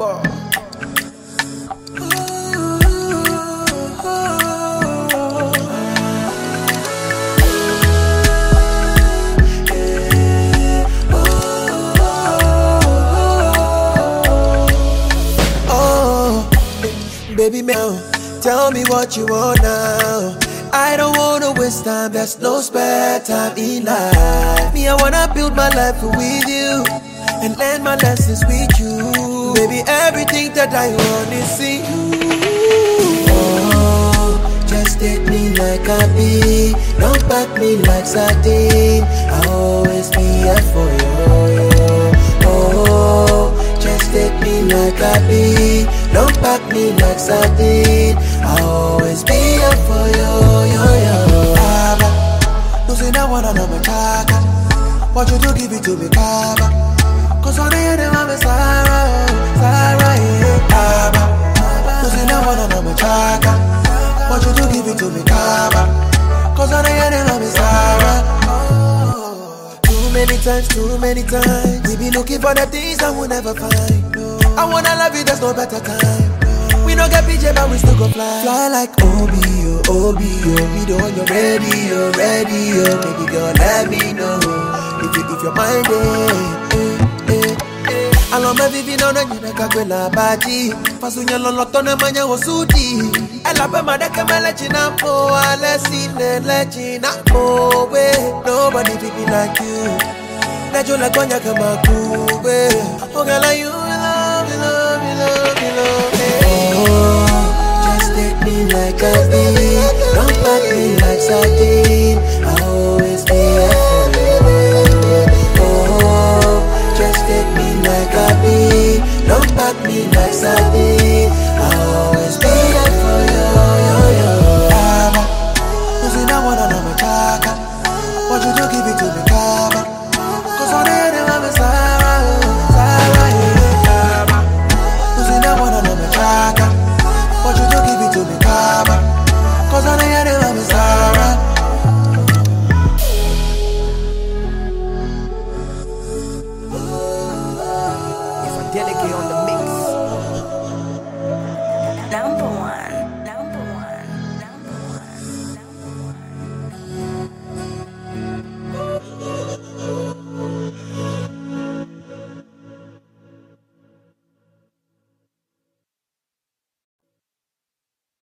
Boy. Baby, tell me what you want now. I don't wanna waste time, there's no spare time in life. Me, I wanna build my life with you and learn my lessons with you. Baby, everything that I want is see you. Oh, just take me like I be, don't pack me like sardine. I'll always be here for you. Oh, just take me like I be, don't pack me like sardine. I'll always be here for you, Baba, no say that one I'm a chaka. Want you to give it to me, Baba, cause on the end I'm a Sarah, yeah. Baba, no say that one I'm a chaka. Want you to give it to me, Baba, cause on the end I'm a Sarah. Too many times we be looking for the things I will never find. I wanna love you, there's no better time. We don't get PJ, but we still go fly. Fly like Obi, oh, we don't, you're ready, oh. Baby girl, let me know if you're minded. I love my vivi, no, you neka kwela baji. Fasunya loloto na manya wosuti. Ela pe madeke melechina po, alesine lechina po. Nobody be like you. Let you like Konya Kamakube. Oh, girl, you love. Oh, just take me like I be. Don't pack me like sardine. I'll always be here for you. Oh, just take me like I be. Don't pack me like sardine. I'll always be